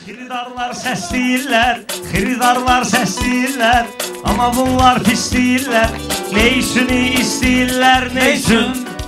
Xiridarlar səsləyirlər, amma bunlar pis deyirlər. Ne üçünü istəyirlər, ne üçün?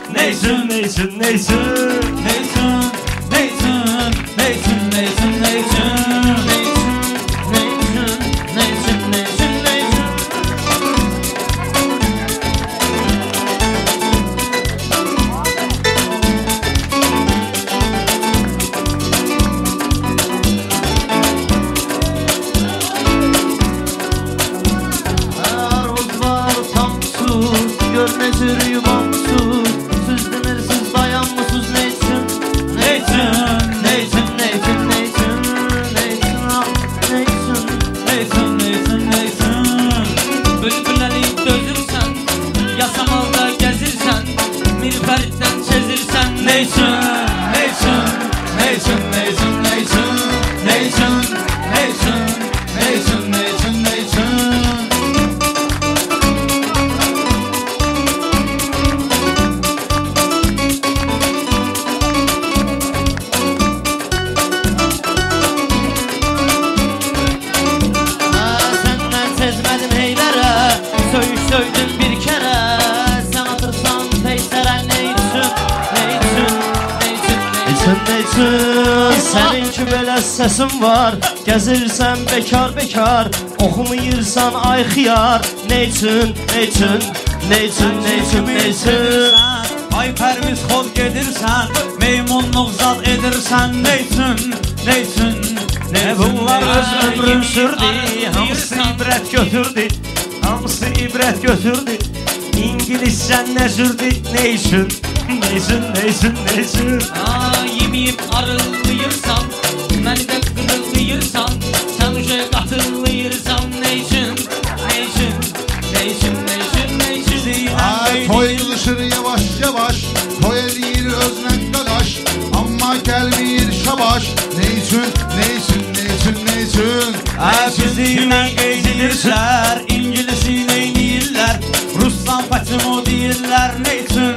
Səninki belə səsin var, gəzirsən bekar, oxumayırsan ay xiyar. Ne üçün? Ay pərviz xod gedirsən, meymunluq zad edirsən. Ne üçün? Bunlar öz ömrün sürdü, hamısı ibrət götürdü. İngilizcən nə sürdü, ne üçün? Yemeyip arılayırsan, məni də qırılayırsan, sən uşa qatırlayırsan. Ne üçün? Ay toy yılışır yavaş, toy edir özünə qadaş, amma gəlmir şabaş. Ne üçün? Bizi ilə qeydidirlər, İngilisi neyniyirlər, Ruslan paçımı deyirlər. Ne üçün?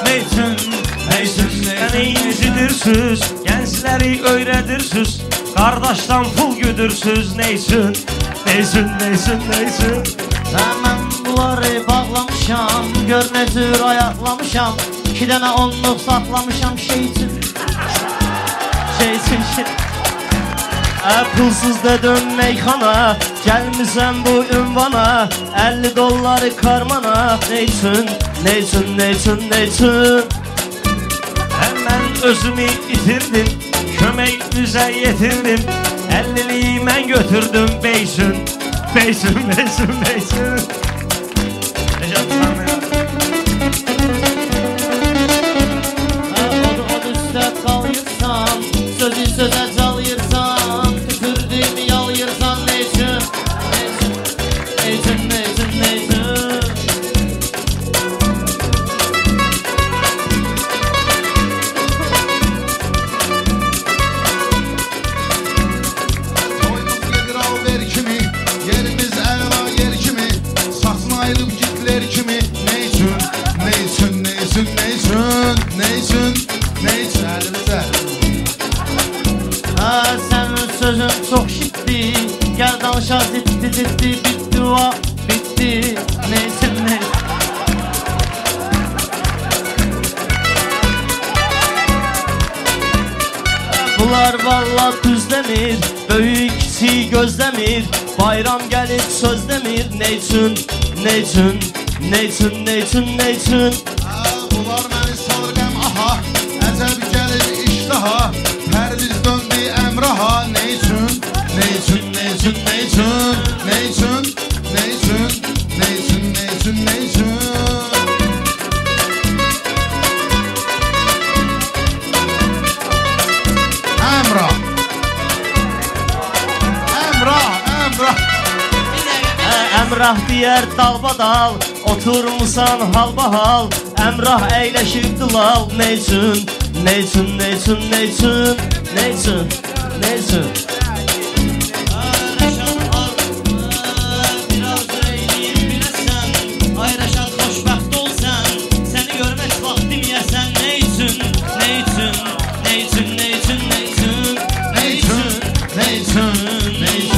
Səni incitirsiniz, gəncləri öyrədirsiniz, qardaşdan pul güdürsünüz. Ne üçün? Mən bunları bağlamışam, gör nə cür ayaqlamışam, 2 dənə onluq saxlamışam şey üçün. Pulsuz da dön meyxana, gəlmisən bu ünvana, 50 dolları karmana. Ne üçün? Mən özümü itirdim, kömək üzə yetirdim, 50'liyi mən götürdüm. Beysun. Od üstə qalıyırsan, sözü sözə çalıyırsan, tükürdüyümü yalayırsan. Ne üçün? Sənin sözün çox şitdi, gəl danışa ziddi, bitti o, bitti. Ne üçün? Bunlar valla düz demir, böyük kiçik gözlemir, bayram gəlib söz demir. Ne üçün? Bunlar məni salır qəm aha, əcəb gəlir iştaha, pərviz döndü əmraha. Ne üçün? Əmrah deyər dalbadal, oturmusan halbahal, Əmrah əyləşib dilal. Ne üçün? neyçün? Neyçün